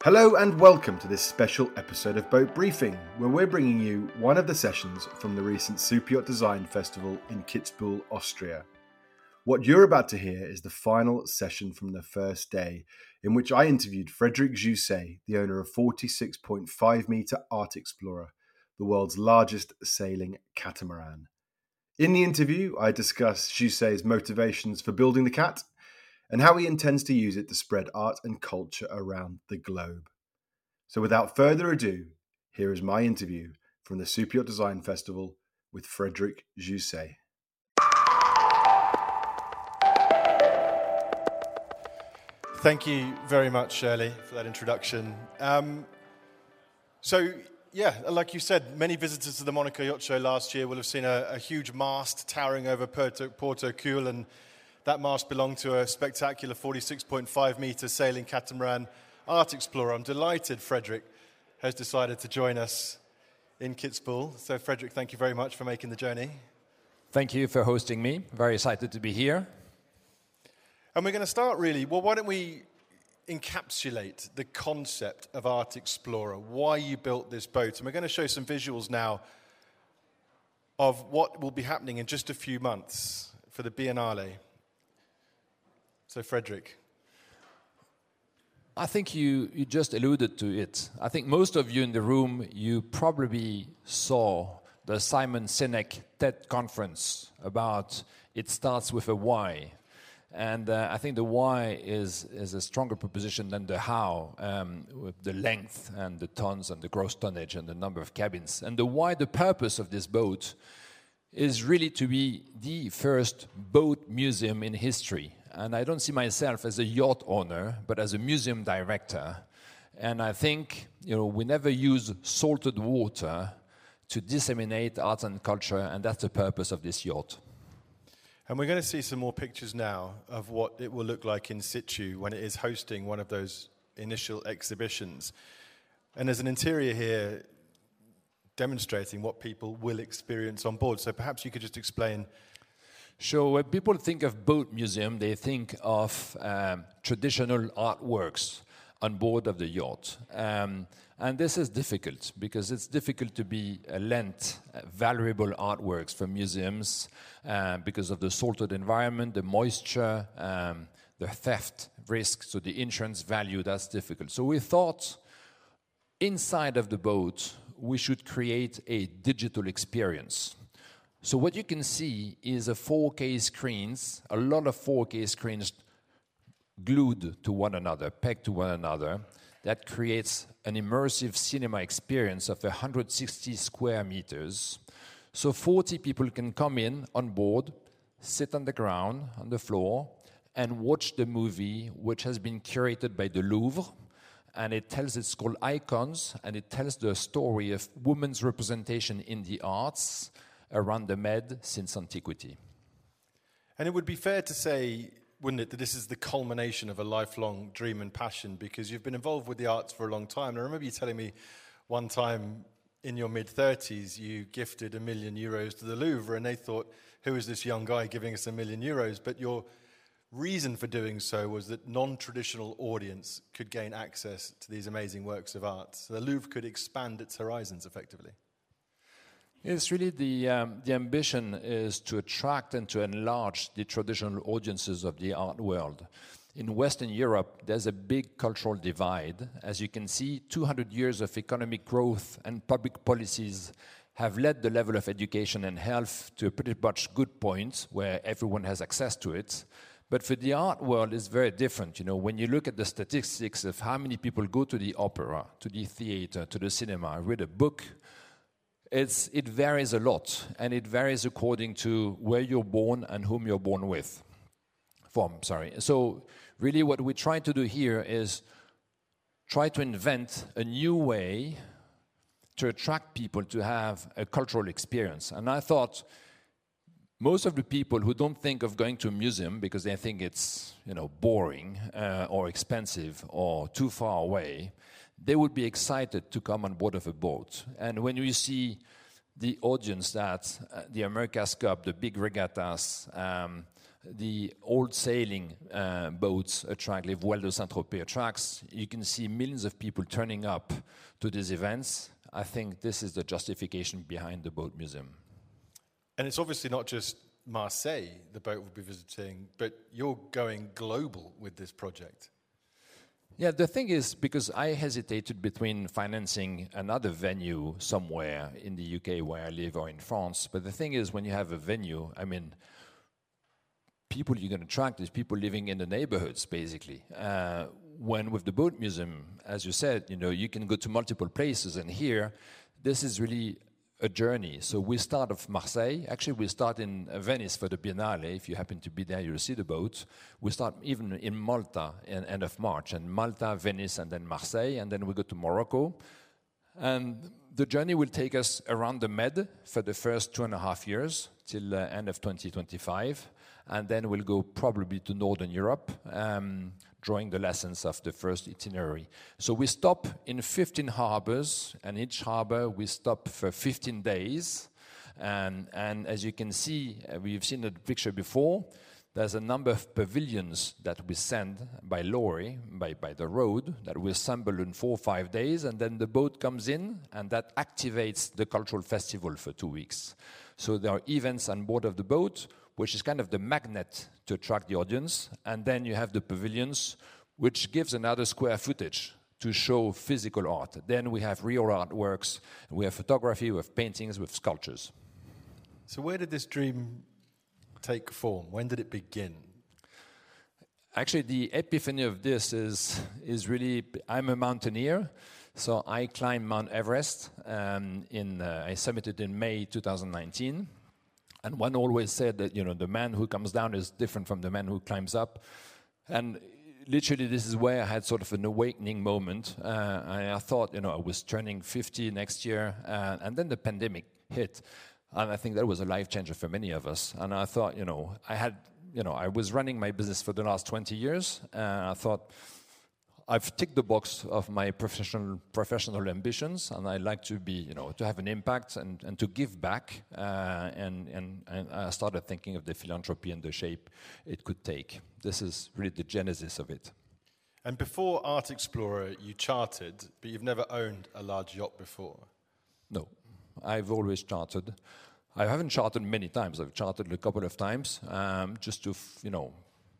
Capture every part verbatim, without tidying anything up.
Hello and welcome to this special episode of Boat Briefing, where we're bringing you one of the sessions from the recent Superyacht Design Festival in Kitzbühel, Austria. What you're about to hear is the final session from the first day, in which I interviewed Frédéric Jousset, the owner of forty-six point five metre Art Explorer, the world's largest sailing catamaran. In the interview, I discuss Jousset's motivations for building the cat, and how he intends to use it to spread art and culture around the globe. So without further ado, here is my interview from the Superyacht Design Festival with Frédéric Jousset. Thank you very much, Shirley, for that introduction. Um, so, yeah, like you said, many visitors to the Monaco Yacht Show last year will have seen a, a huge mast towering over Porto, Porto Cule, and that mast belonged to a spectacular forty-six point five metre sailing catamaran Art Explorer. I'm delighted Frédéric has decided to join us in Kitzbühel. So, Frédéric, thank you very much for making the journey. Thank you for hosting me. Very excited to be here. And we're going to start really, well, why don't we encapsulate the concept of Art Explorer, why you built this boat. And we're going to show some visuals now of what will be happening in just a few months for the Biennale. So, Frédéric. I think you, you just alluded to it. I think most of you in the room, you probably saw the Simon Sinek TED conference about It Starts With a Why. And uh, I think the why is, is a stronger proposition than the how, um, with the length and the tons and the gross tonnage and the number of cabins. And the why, the purpose of this boat, is really to be the first boat museum in history. And I don't see myself as a yacht owner, but as a museum director. And I think, you know, we never use salted water to disseminate art and culture, and that's the purpose of this yacht. And we're going to see some more pictures now of what it will look like in situ when it is hosting one of those initial exhibitions. And there's an interior here demonstrating what people will experience on board. So perhaps you could just explain. Sure. When people think of boat museum, they think of um, traditional artworks on board of the yacht. Um, and this is difficult because it's difficult to be uh, lent uh, valuable artworks from museums uh, because of the salted environment, the moisture, um, the theft risk, so the insurance value, that's difficult. So we thought inside of the boat, we should create a digital experience. So what you can see is a four K screens, a lot of four K screens glued to one another, pegged to one another. That creates an immersive cinema experience of one hundred sixty square meters. So forty people can come in on board, sit on the ground, on the floor, and watch the movie, which has been curated by the Louvre. And it tells, it's called Icons, and it tells the story of women's representation in the arts around the Med since antiquity. And it would be fair to say, wouldn't it, that this is the culmination of a lifelong dream and passion, because you've been involved with the arts for a long time. And I remember you telling me one time in your mid-thirties you gifted a million euros to the Louvre, and they thought, who is this young guy giving us a million euros? But your reason for doing so was that non-traditional audience could gain access to these amazing works of art. So the Louvre could expand its horizons effectively. It's really the, um, the ambition is to attract and to enlarge the traditional audiences of the art world. In Western Europe, there's a big cultural divide. As you can see, two hundred years of economic growth and public policies have led the level of education and health to a pretty much good point where everyone has access to it. But for the art world, it's very different. You know, when you look at the statistics of how many people go to the opera, to the theater, to the cinema, read a book, It's, it varies a lot, and it varies according to where you're born and whom you're born with. From, sorry. So really what we try to do here is try to invent a new way to attract people to have a cultural experience. And I thought most of the people who don't think of going to a museum because they think it's, you know, boring uh, or expensive or too far away, they would be excited to come on board of a boat. And when you see the audience that uh, the America's Cup, the big regattas, um, the old sailing uh, boats attract, like Voile de Saint-Tropez attracts. You can see millions of people turning up to these events. I think this is the justification behind the boat museum. And it's obviously not just Marseille the boat will be visiting, but you're going global with this project. Yeah, the thing is, because I hesitated between financing another venue somewhere in the U K where I live or in France, but the thing is, when you have a venue, I mean, people you're going to attract is people living in the neighborhoods, basically. Uh, when with the boat museum, as you said, you know, you can go to multiple places, and here, this is really a journey. So we start of Marseille. Actually, we start in Venice for the Biennale. If you happen to be there, you'll see the boat. We start even in Malta in end of March, and Malta, Venice, and then Marseille, and then we go to Morocco. And the journey will take us around the Med for the first two and a half years till uh, end of twenty twenty-five. And then we'll go probably to Northern Europe, um, drawing the lessons of the first itinerary. So we stop in fifteen harbors, and each harbor we stop for fifteen days. And, and as you can see, uh, we've seen the picture before, there's a number of pavilions that we send by lorry, by, by the road, that we assemble in four or five days, and then the boat comes in, and that activates the cultural festival for two weeks. So there are events on board of the boat, which is kind of the magnet to attract the audience. And then you have the pavilions, which gives another square footage to show physical art. Then we have real artworks, we have photography, we have paintings, we have sculptures. So where did this dream take form? When did it begin? Actually, the epiphany of this is, is really, I'm a mountaineer, so I climbed Mount Everest. Um, in, uh, I summited in May two thousand nineteen. And one always said that, you know, the man who comes down is different from the man who climbs up. And literally, this is where I had sort of an awakening moment. Uh, I, I thought, you know, I was turning fifty next year, uh, and then the pandemic hit. And I think that was a life changer for many of us. And I thought, you know, I had, you know, I was running my business for the last twenty years, and I thought, I've ticked the box of my professional professional ambitions, and I like to be, you know, to have an impact and, and to give back. Uh, and, and, and I started thinking of the philanthropy and the shape it could take. This is really the genesis of it. And before Art Explorer, you chartered, but you've never owned a large yacht before. No, I've always chartered. I haven't chartered many times. I've chartered a couple of times, um, just to, you know,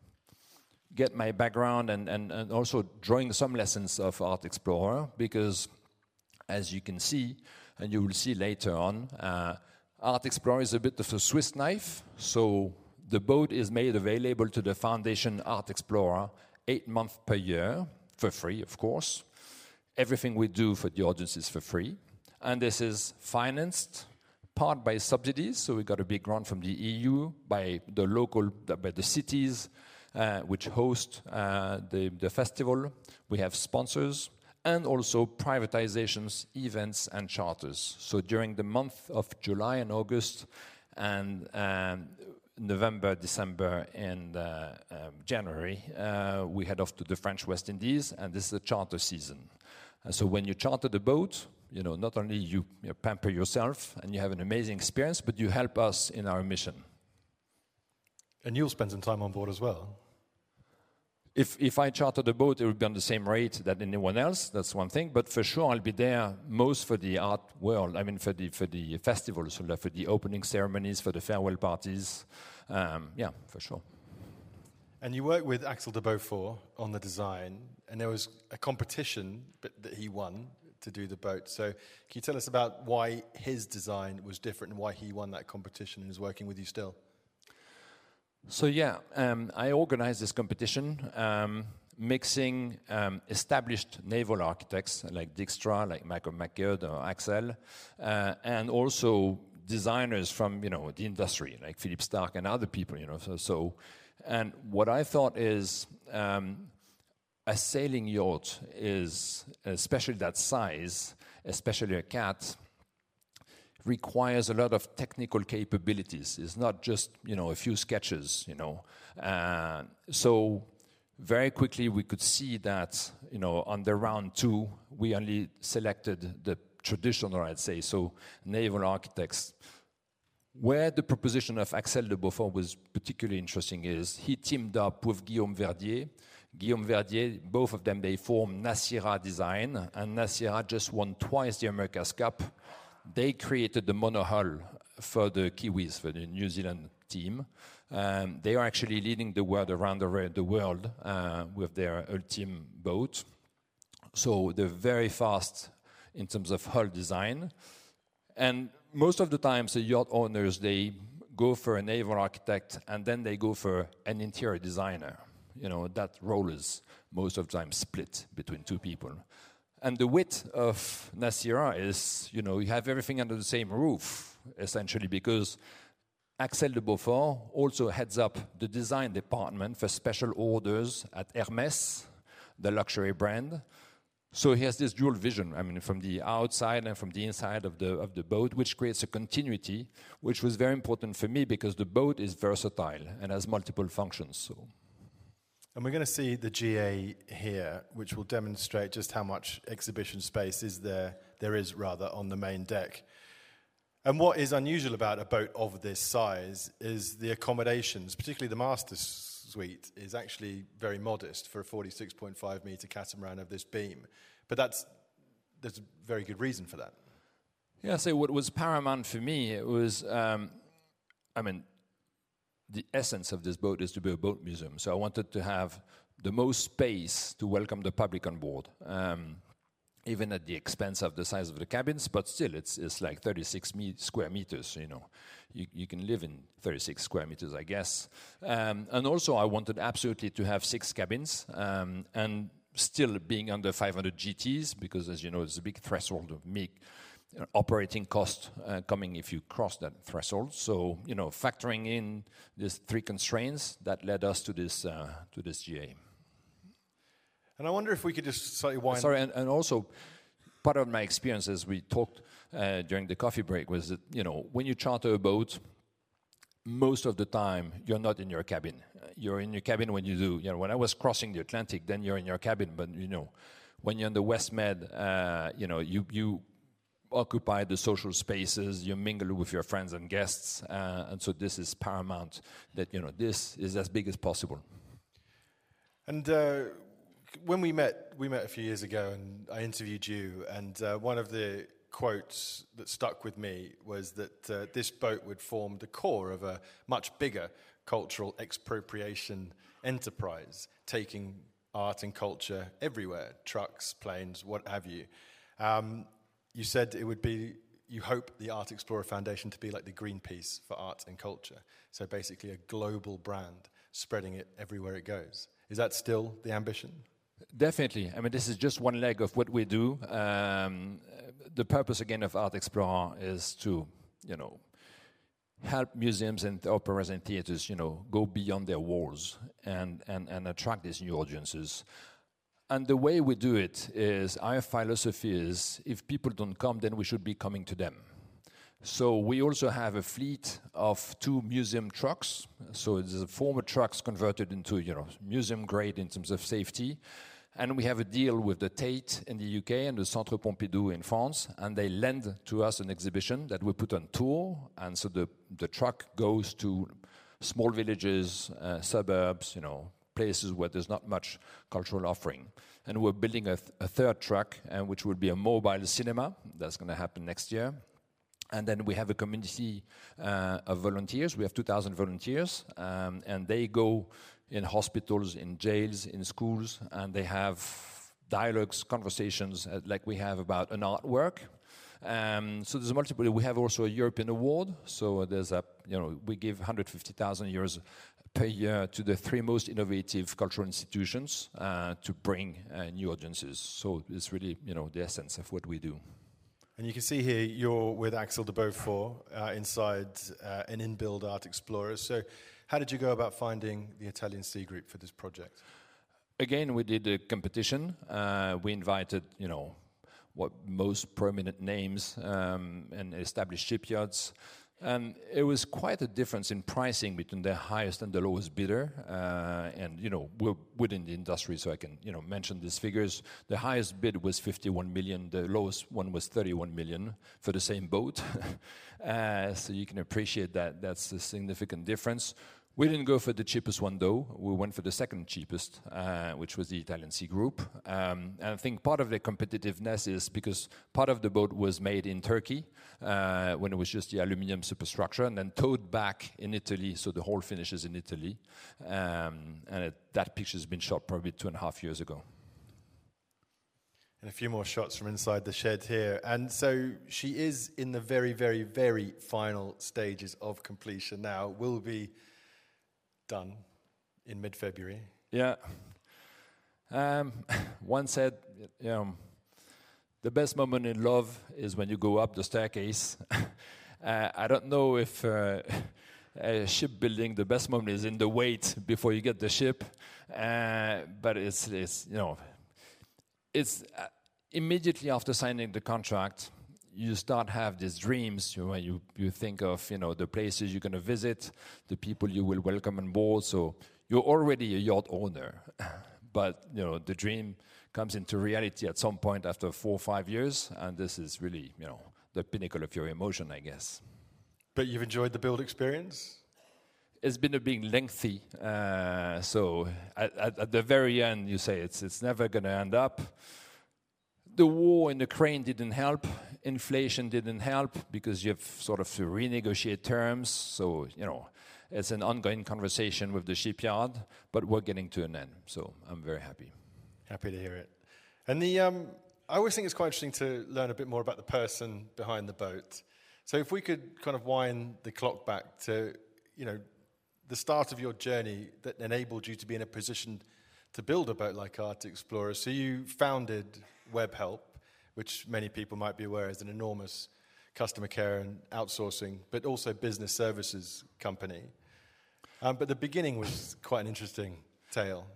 get my background and, and, and also drawing some lessons of Art Explorer, because as you can see, and you will see later on, uh, Art Explorer is a bit of a Swiss knife. So the boat is made available to the foundation Art Explorer eight months per year, for free, of course. Everything we do for the audience is for free. And this is financed part by subsidies, so we got a big grant from the E U, by the local, by the cities, Uh, which host uh, the, the festival. We have sponsors and also privatizations, events, and charters. So during the month of July and August and um, November, December, and uh, um, January, uh, we head off to the French West Indies, and this is a charter season. And so when you charter the boat, you know, not only you, you pamper yourself and you have an amazing experience, but you help us in our mission. And you'll spend some time on board as well. If if I charter the boat, it would be on the same rate that anyone else. That's one thing. But for sure, I'll be there most for the art world. I mean, for the for the festivals, for the opening ceremonies, for the farewell parties. Um, yeah, for sure. And you worked with Axel de Beaufort on the design, and there was a competition that he won to do the boat. So can you tell us about why his design was different and why he won that competition and is working with you still? So yeah, um, I organized this competition, um, mixing um, established naval architects like Dijkstra, like Michael McGill or Axel, uh, and also designers from, you know, the industry like Philippe Starck and other people, you know. So, so and what I thought is um, a sailing yacht is, especially that size, especially a cat, requires a lot of technical capabilities. It's not just, you know, a few sketches, you know. Uh, so very quickly we could see that, you know, on the round two, we only selected the traditional, I'd say, so naval architects, Where the proposition of Axel de Beaufort was particularly interesting is he teamed up with Guillaume Verdier. Guillaume Verdier, both of them, they formed Nasira Design, and Nasira just won twice the America's Cup. They created the monohull for the Kiwis, for the New Zealand team. Um, they are actually leading the world around the, the world uh, with their Ultime boat. So they're very fast in terms of hull design. And most of the times, the yacht owners, they go for a naval architect and then they go for an interior designer. You know, that role is most of the time split between two people. And the wit of Nasira is, you know, you have everything under the same roof, essentially, because Axel de Beaufort also heads up the design department for special orders at Hermès, the luxury brand. So he has this dual vision, I mean, from the outside and from the inside of the of the boat, which creates a continuity, which was very important for me because the boat is versatile and has multiple functions. So. And we're going to see the G A here, which will demonstrate just how much exhibition space is there, there is rather, on the main deck. And what is unusual about a boat of this size is the accommodations, particularly the master suite, is actually very modest for a forty-six point five metre catamaran of this beam. But that's there's a very good reason for that. Yeah, so what was paramount for me, it was, um, I mean, the essence of this boat is to be a boat museum. So I wanted to have the most space to welcome the public on board. Um, even at the expense of the size of the cabins, but still it's it's like thirty-six me- square meters, you know. You, you can live in thirty-six square meters, I guess. Um, and also I wanted absolutely to have six cabins um, and still being under five hundred G Ts, because as you know, there's a big threshold of me, you know, operating cost uh, coming if you cross that threshold. So, you know, factoring in these three constraints, that led us to this uh, to this G A. And I wonder if we could just slightly wind... Sorry, and, and also, part of my experience as we talked uh, during the coffee break was that, you know, when you charter a boat, most of the time, you're not in your cabin. You're in your cabin when you do, you know, when I was crossing the Atlantic, then you're in your cabin. But, you know, when you're in the West Med, uh, you know, you, you occupy the social spaces, you mingle with your friends and guests. Uh, and so this is paramount that, you know, this is as big as possible. And... Uh, When we met, we met a few years ago, and I interviewed you, and uh, one of the quotes that stuck with me was that uh, this boat would form the core of a much bigger cultural expropriation enterprise, taking art and culture everywhere, trucks, planes, what have you. Um, you said it would be, you hope the Art Explorer Foundation to be like the Greenpeace for art and culture, so basically a global brand, spreading it everywhere it goes. Is that still the ambition? Definitely. I mean, this is just one leg of what we do. Um, the purpose, again, of Art Explorer is to, you know, help museums and operas and theaters, you know, go beyond their walls and, and, and attract these new audiences. And the way we do it is, our philosophy is, if people don't come, then we should be coming to them. So we also have a fleet of two museum trucks. So it's the former trucks converted into, you know, museum grade in terms of safety. And we have a deal with the Tate in the U K and the Centre Pompidou in France, and they lend to us an exhibition that we put on tour. And so the, the truck goes to small villages, uh, suburbs, you know, places where there's not much cultural offering. And we're building a, th- a third truck, uh, which will be a mobile cinema. That's going to happen next year. And then we have a community uh, of volunteers. We have two thousand volunteers, um, and they go in hospitals, in jails, in schools, and they have dialogues, conversations uh, like we have about an artwork. Um, so there's multiple. We have also a European award. So there's a, you know, we give one hundred fifty thousand euros per year to the three most innovative cultural institutions uh, to bring uh, new audiences. So it's really, you know, the essence of what we do. And you can see here you're with Axel de Beaufort uh, inside uh, an in-build Art Explorer. So how did you go about finding the Italian Sea Group for this project? Again, we did a competition. Uh, we invited, you know, what most prominent names um, and established shipyards. And it was quite a difference in pricing between the highest and the lowest bidder. Uh, and, you know, we're within the industry, so I can, you know, mention these figures. The highest bid was fifty-one million. The lowest one was thirty-one million for the same boat. uh, so you can appreciate that that's a significant difference. We didn't go for the cheapest one, though. We went for the second cheapest, uh, which was the Italian Sea Group. Um, and I think part of the competitiveness is because part of the boat was made in Turkey uh, when it was just the aluminium superstructure, and then towed back in Italy, so the whole finish is in Italy. Um, and it, that picture has been shot probably two and a half years ago. And a few more shots from inside the shed here. And so she is in the very, very, very final stages of completion now. Will be done in mid-February. Yeah. Um, one said, you know, the best moment in love is when you go up the staircase. uh, I don't know if uh, uh, shipbuilding, the best moment is in the wait before you get the ship. Uh, but it's, it's, you know, it's uh, immediately after signing the contract, you start have these dreams, you know, you, you think of, you know, the places you're going to visit, the people you will welcome on board. So you're already a yacht owner. But, you know, the dream comes into reality at some point after four or five years. And this is really, you know, the pinnacle of your emotion, I guess. But you've enjoyed the build experience? It's been a bit lengthy. Uh, so at, at, at the very end, you say it's, it's never going to end up. The war in Ukraine didn't help. Inflation didn't help because you have sort of to renegotiate terms. So, you know, it's an ongoing conversation with the shipyard, but we're getting to an end. So I'm very happy. Happy to hear it. And the um, I always think it's quite interesting to learn a bit more about the person behind the boat. So if we could kind of wind the clock back to, you know, the start of your journey that enabled you to be in a position to build a boat like Arctic Explorer. So you founded Webhelp, which many people might be aware is an enormous customer care and outsourcing, but also business services company. Um, but the beginning was quite an interesting tale.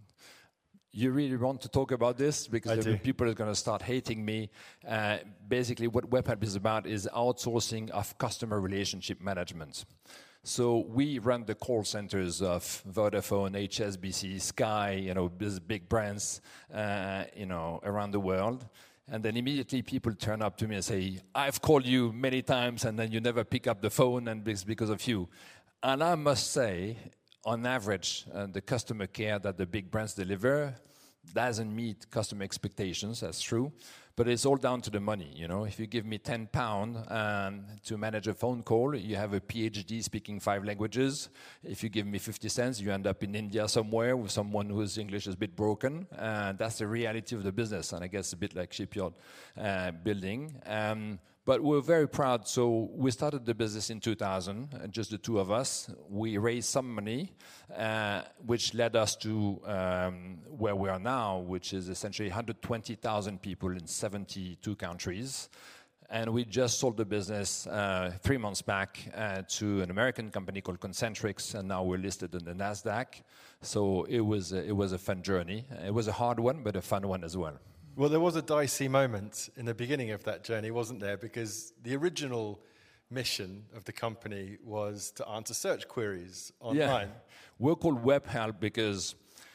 You really want to talk about this? Because the people are going to start hating me. Uh, basically, what Webhelp is about is outsourcing of customer relationship management. So we run the call centers of Vodafone, H S B C, Sky, you know, these big brands, uh, you know, around the world. And then immediately people turn up to me and say, I've called you many times and then you never pick up the phone and it's because of you. And I must say, on average, uh, the customer care that the big brands deliver doesn't meet customer expectations, that's true. But it's all down to the money, you know. If you give me ten pounds um, to manage a phone call, you have a PhD speaking five languages. If you give me fifty cents, you end up in India somewhere with someone whose English is a bit broken. Uh, that's the reality of the business, and I guess a bit like shipyard uh, building. Um, But we're very proud. So we started the business in two thousand, just the two of us. We raised some money, uh, which led us to um, where we are now, which is essentially one hundred twenty thousand people in seventy-two countries. And we just sold the business uh, three months back uh, to an American company called Concentrix, and now we're listed on the NASDAQ. So it was a, it was a fun journey. It was a hard one, but a fun one as well. Well, there was a dicey moment in the beginning of that journey, wasn't there? Because the original mission of the company was to answer search queries online. Yeah. We're called Webhelp because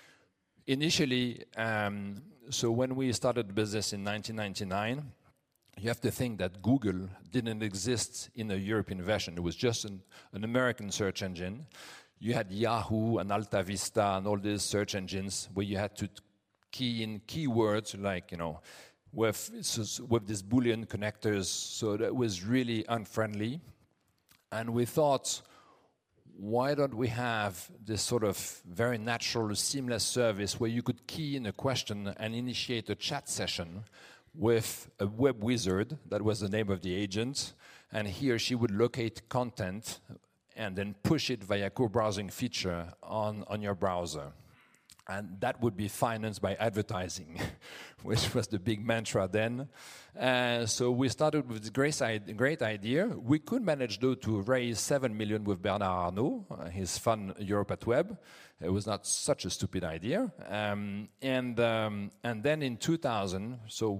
initially, um, so when we started the business in nineteen ninety-nine, you have to think that Google didn't exist in a European version. It was just an, an American search engine. You had Yahoo and Alta Vista and all these search engines where you had to key in keywords like, you know, with, with these Boolean connectors. So that was really unfriendly. And we thought, why don't we have this sort of very natural, seamless service where you could key in a question and initiate a chat session with a web wizard, that was the name of the agent, and he or she would locate content and then push it via co-browsing feature on, on your browser. And that would be financed by advertising, which was the big mantra then. Uh, so we started with this great, great idea. We could manage, though, to raise seven million with Bernard Arnault, uh, his fund Europe at Web. It was not such a stupid idea. Um, and, um, and then in two thousand, so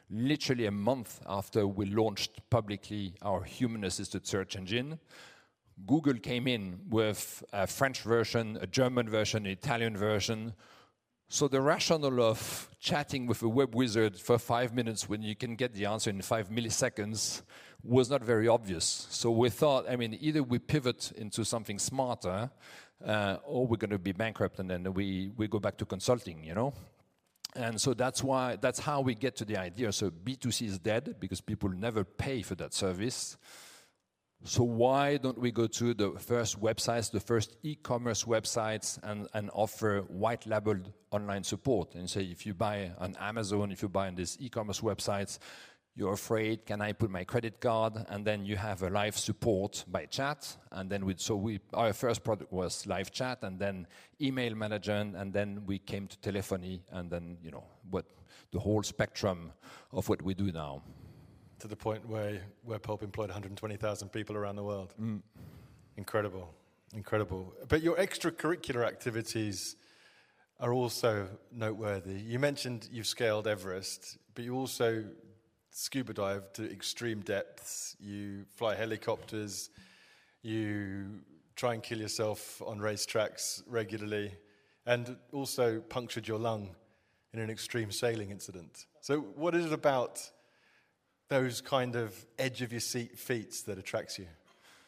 literally a month after we launched publicly our human-assisted search engine, Google came in with a French version, a German version, an Italian version. So the rationale of chatting with a web wizard for five minutes when you can get the answer in five milliseconds was not very obvious. So we thought, I mean, either we pivot into something smarter, uh, or we're going to be bankrupt, and then we, we go back to consulting, you know? And so that's why, that's how we get to the idea. So B two C is dead because people never pay for that service. So why don't we go to the first websites, the first e-commerce websites, and, and offer white-labeled online support? And say, if you buy on Amazon, if you buy on these e-commerce websites, you're afraid, can I put my credit card? And then you have a live support by chat. And then we, so we, our first product was live chat, and then email management, and then we came to telephony, and then, you know, what the whole spectrum of what we do now. To the point where Webhelp employed one hundred twenty thousand people around the world. Mm. Incredible, incredible. But your extracurricular activities are also noteworthy. You mentioned you've scaled Everest, but you also scuba dive to extreme depths. You fly helicopters. You try and kill yourself on racetracks regularly, and also punctured your lung in an extreme sailing incident. So what is it about those kind of edge-of-your-seat feats that attracts you?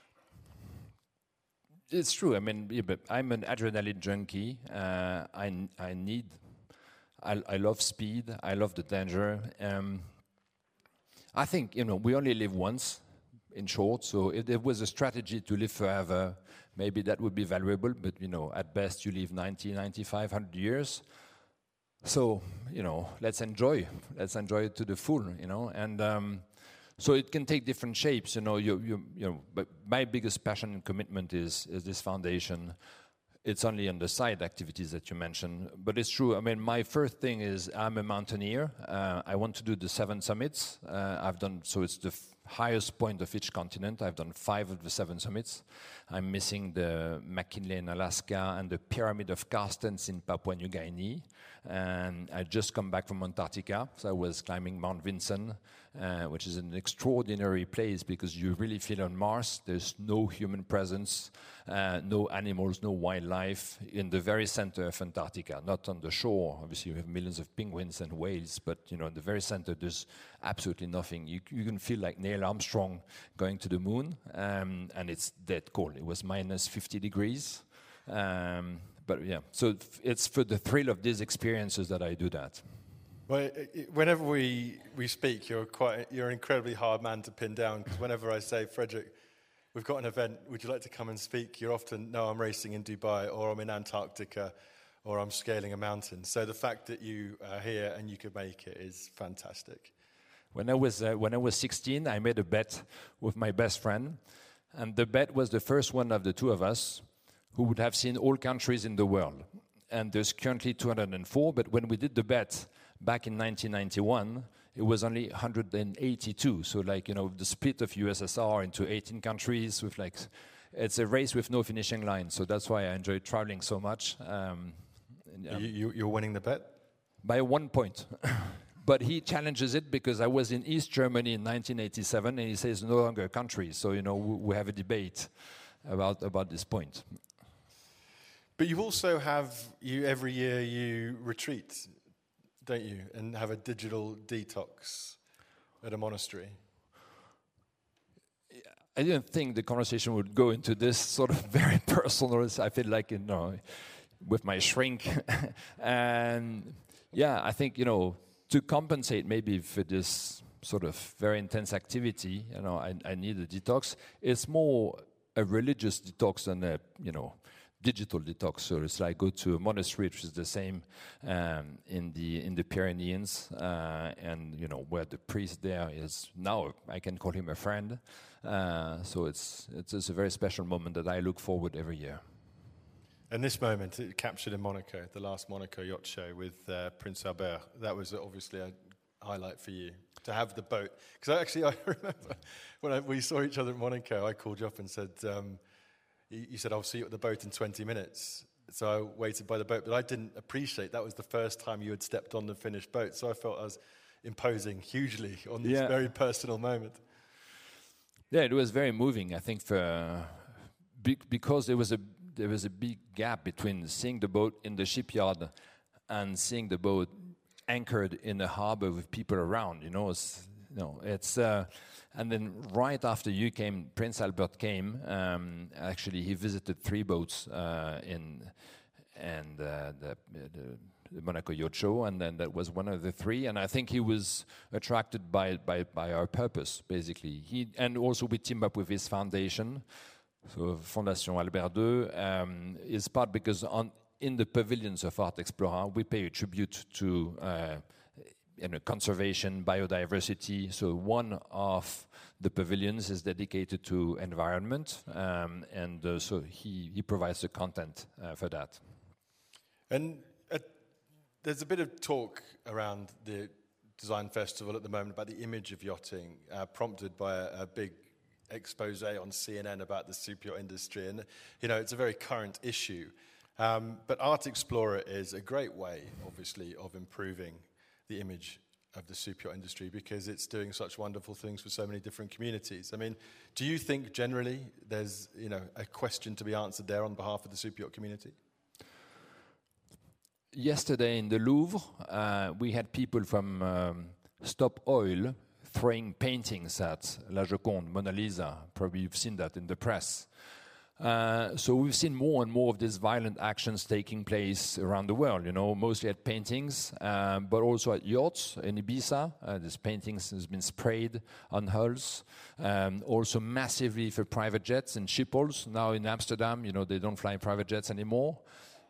It's true. I mean, yeah, but I'm an adrenaline junkie. Uh, I, I need, I, I love speed. I love the danger. Um, I think, you know, we only live once, in short. So if there was a strategy to live forever, maybe that would be valuable. But, you know, at best you live ninety, ninety-five, one hundred years. So, you know, let's enjoy. Let's enjoy it to the full, you know. And um, so it can take different shapes, you know. You, you, you know. But my biggest passion and commitment is is this foundation. It's only on the side activities that you mentioned, but it's true. I mean, my first thing is I'm a mountaineer. Uh, I want to do the seven summits. Uh, I've done so. It's the f- highest point of each continent. I've done five of the seven summits. I'm missing the McKinley in Alaska and the Pyramid of Carstens in Papua New Guinea. And I just come back from Antarctica, so I was climbing Mount Vinson, uh, which is an extraordinary place because you really feel on Mars. There's no human presence, uh, no animals, no wildlife in the very center of Antarctica, not on the shore. Obviously, you have millions of penguins and whales, but you know, in the very center, there's absolutely nothing. You, you can feel like Neil Armstrong going to the moon, um, and it's dead cold. It was minus fifty degrees. Um, But yeah, so it's for the thrill of these experiences that I do that. Well, whenever we, we speak, you're quite you're an incredibly hard man to pin down. Because whenever I say, Frederick, we've got an event, would you like to come and speak? You're often, no, I'm racing in Dubai, or I'm in Antarctica, or I'm scaling a mountain. So the fact that you are here and you could make it is fantastic. When I was uh, when I was sixteen, I made a bet with my best friend, and the bet was the first one of the two of us who would have seen all countries in the world. And there's currently two hundred four, but when we did the bet back in nineteen ninety-one, it was only one hundred eighty-two. So like, you know, the split of U S S R into eighteen countries with like, it's a race with no finishing line. So that's why I enjoy traveling so much. Um, and, um, you, you, you're winning the bet? By one point. But he challenges it because I was in East Germany in nineteen eighty-seven, and he says no longer a country. So, you know, we, we have a debate about, about this point. But you also have, you every year you retreat, don't you? And have a digital detox at a monastery. I didn't think the conversation would go into this sort of very personal. I feel like, you know, with my shrink. And yeah, I think, you know, to compensate maybe for this sort of very intense activity, you know, I, I need a detox. It's more a religious detox than a, you know, digital detox. So it's like go to a monastery, which is the same um, in the in the Pyrenees, uh, and you know where the priest there is now. I can call him a friend. Uh, so it's, it's it's a very special moment that I look forward every year. And this moment, it captured in Monaco, the last Monaco yacht show with uh, Prince Albert. That was obviously a highlight for you to have the boat. Because actually, I remember when I, we saw each other at Monaco, I called you up and said. Um, You said, I'll see you at the boat in twenty minutes. So I waited by the boat, but I didn't appreciate that was the first time you had stepped on the finished boat. So I felt I was imposing hugely on this Yeah. very personal moment. Yeah, it was very moving. I think for be, because there was a there was a big gap between seeing the boat in the shipyard and seeing the boat anchored in the harbor with people around. You know, it's, you know, it's uh, and then right after you came, Prince Albert came. Um, actually, he visited three boats uh, in and uh, the, the the Monaco Yacht Show, and then that was one of the three. And I think he was attracted by by, by our purpose, basically. He and also we team up with his foundation, so Fondation Albert deux, um, is part because on in the pavilions of Art Explorer we pay a tribute to uh, you know, conservation, biodiversity. So one of the pavilions is dedicated to environment, um, and uh, so he he provides the content uh, for that. And uh, there's a bit of talk around the Design Festival at the moment about the image of yachting, uh, prompted by a, a big expose on C N N about the super yacht industry. And, you know, it's a very current issue. Um, but Art Explorer is a great way, obviously, of improving the image of the super yacht industry because it's doing such wonderful things for so many different communities. I mean, do you think generally there's, you know, a question to be answered there on behalf of the super yacht community? Yesterday in the Louvre, uh, we had people from um, Stop Oil throwing paintings at La Joconde, Mona Lisa. Probably you've seen that in the press. Uh, so we've seen more and more of these violent actions taking place around the world, you know, mostly at paintings, um, but also at yachts in Ibiza. Uh, these paintings has been sprayed on hulls. Um, also massively for private jets and shippers. Now in Amsterdam, you know, they don't fly private jets anymore.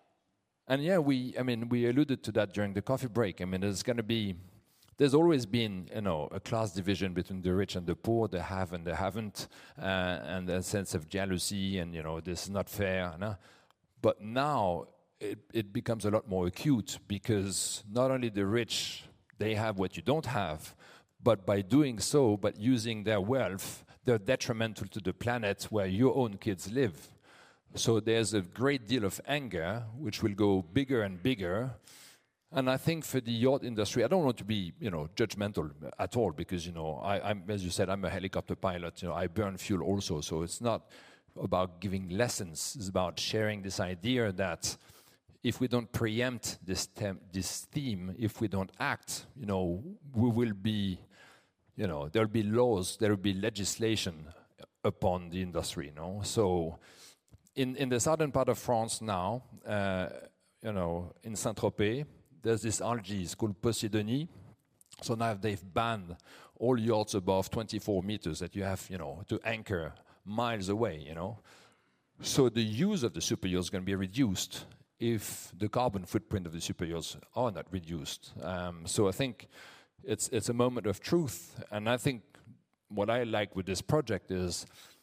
And yeah, we, I mean, we alluded to that during the coffee break. I mean, there's going to be, there's always been, you know, a class division between the rich and the poor, the have and the haven't, uh, and a sense of jealousy and, you know, this is not fair. No? But now it, it becomes a lot more acute because not only the rich, they have what you don't have, but by doing so, but using their wealth, they're detrimental to the planet where your own kids live. So there's a great deal of anger, which will go bigger and bigger. And I think for the yacht industry, I don't want to be, you know, judgmental at all because, you know, I, I'm, as you said, I'm a helicopter pilot. You know, I burn fuel also. So it's not about giving lessons. It's about sharing this idea that if we don't preempt this, tem- this theme, if we don't act, you know, we will be, you know, there will be laws, there will be legislation upon the industry, you know. So In, in the southern part of France now, uh, you know, in Saint-Tropez, there's this algae, it's called Posidonie. So now they've banned all yachts above twenty-four meters that you have, you know, to anchor miles away, you know. So the use of the super yachts is going to be reduced if the carbon footprint of the super yachts are not reduced. Um, so I think it's it's a moment of truth. And I think what I like with this project is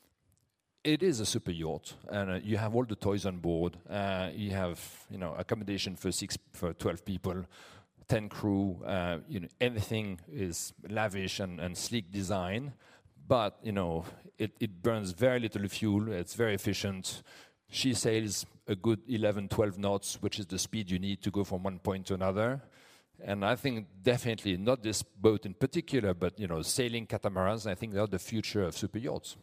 it is a super yacht, and uh, you have all the toys on board. Uh, you have, you know, accommodation for six, for twelve people, ten crew. Uh, you know, everything is lavish and, and sleek design, but you know, it, it burns very little fuel. It's very efficient. She sails a good eleven, twelve knots, which is the speed you need to go from one point to another. And I think definitely not this boat in particular, but you know, sailing catamarans. I think they're the future of super yachts.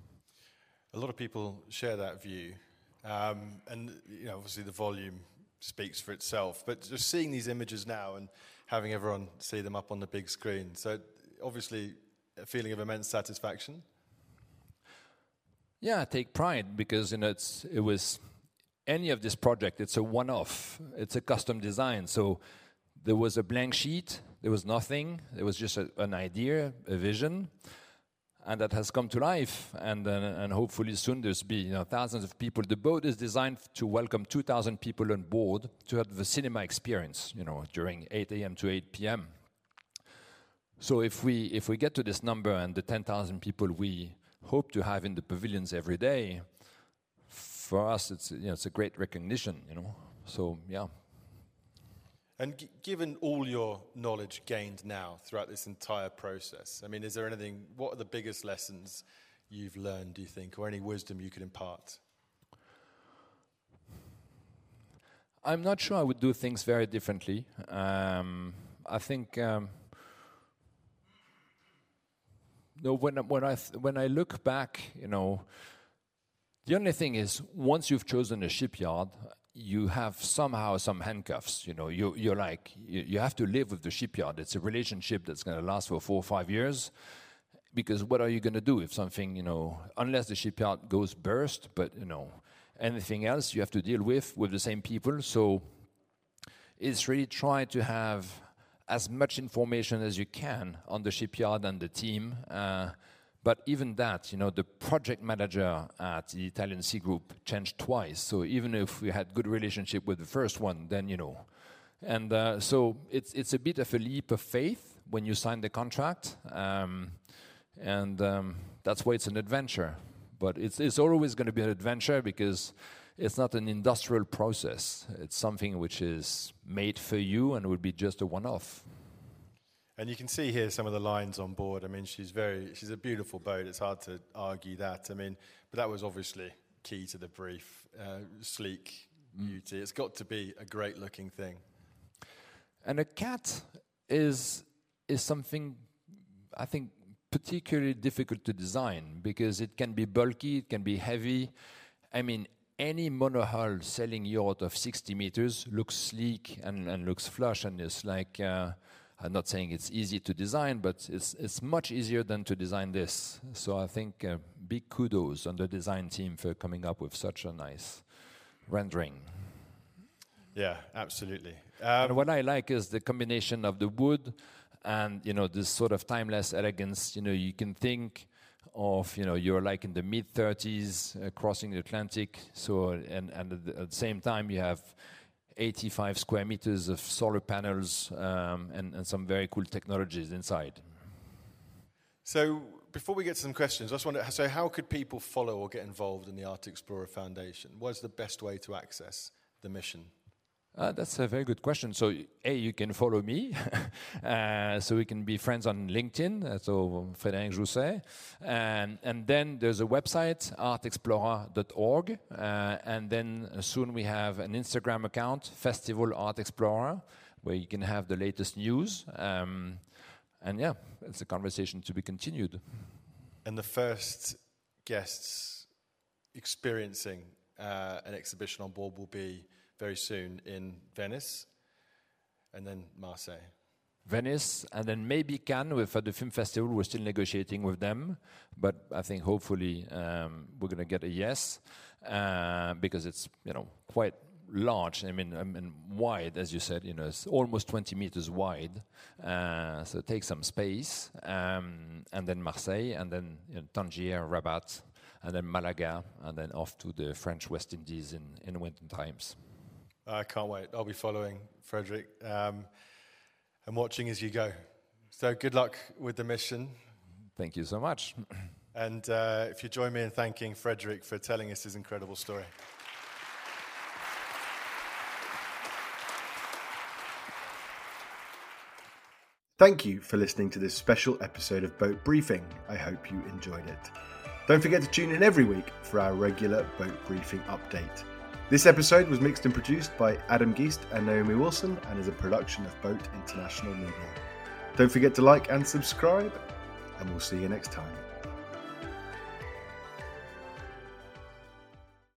A lot of people share that view, um, and you know, obviously the volume speaks for itself. But just seeing these images now and having everyone see them up on the big screen, so obviously a feeling of immense satisfaction. Yeah, I take pride because you know it's it was any of this project. It's a one-off. It's a custom design. So there was a blank sheet. There was nothing. There was just a, an idea, a vision. And that has come to life, and uh, and hopefully soon there's be you know thousands of people. The boat is designed to welcome two thousand people on board to have the cinema experience, you know, during eight a.m. to eight p.m. So if we if we get to this number and the ten thousand people we hope to have in the pavilions every day, for us it's you know it's a great recognition, you know. So yeah. And g- given all your knowledge gained now throughout this entire process, I mean, is there anything, what are the biggest lessons you've learned, do you think, or any wisdom you could impart? I'm not sure I would do things very differently. Um, I think um, no, when when I th- when I look back, you know, the only thing is once you've chosen a shipyard, you have somehow some handcuffs. You know, you you're like you, you have to live with the shipyard. It's a relationship that's going to last for four or five years. Because what are you going to do if something, you know, unless the shipyard goes burst, but, you know, anything else you have to deal with with the same people. So it's really try to have as much information as you can on the shipyard and the team. Uh, but even that, you know, the project manager at the Italian Sea Group changed twice. So even if we had good relationship with the first one, then, you know. And uh, so it's it's a bit of a leap of faith when you sign the contract. Um, And um, that's why it's an adventure. But it's it's always going to be an adventure because it's not an industrial process. It's something which is made for you and would be just a one-off. And you can see here some of the lines on board. I mean, she's very, she's a beautiful boat. It's hard to argue that. I mean, but that was obviously key to the brief. Uh, sleek beauty. It's got to be a great-looking thing. And a cat is is something, I think, particularly difficult to design because it can be bulky, it can be heavy. I mean, any monohull sailing yacht of sixty meters looks sleek and, and looks flush, and it's like, uh, I'm not saying it's easy to design, but it's it's much easier than to design this. So I think uh, big kudos on the design team for coming up with such a nice rendering. Yeah, absolutely. Um, and what I like is the combination of the wood and, you know, this sort of timeless elegance. You know, you can think of, you know, you're like in the mid thirties uh, crossing the Atlantic. So, and, and at, the, at the same time, you have eighty-five square meters of solar panels um, and, and some very cool technologies inside. So, before we get to some questions, I just wonder, so how could people follow or get involved in the Arctic Explorer Foundation? What is the best way to access the mission? Uh, that's a very good question. So, A, you can follow me. uh, so we can be friends on LinkedIn. Uh, so, Frédéric Jousset. And, and then there's a website, art explorer dot org. Uh, and then soon we have an Instagram account, Festival Art Explorer, where you can have the latest news. Um, and yeah, it's a conversation to be continued. And the first guests experiencing uh, an exhibition on board will be very soon in Venice, and then Marseille. Venice, and then maybe Cannes with uh, the film festival. We're still negotiating with them, but I think hopefully um, we're going to get a yes, uh, because it's, you know, quite large. I mean, I mean, wide, as you said. You know, it's almost twenty meters wide, uh, so it takes some space. Um, and then Marseille, and then, you know, Tangier, Rabat, and then Malaga, and then off to the French West Indies in in winter times. I can't wait. I'll be following Frederick um, and watching as you go. So good luck with the mission. Thank you so much. And uh, if you join me in thanking Frederick for telling us his incredible story. Thank you for listening to this special episode of Boat Briefing. I hope you enjoyed it. Don't forget to tune in every week for our regular Boat Briefing update. This episode was mixed and produced by Adam Geist and Naomi Wilson and is a production of Boat International Media. Don't forget to like and subscribe, and we'll see you next time.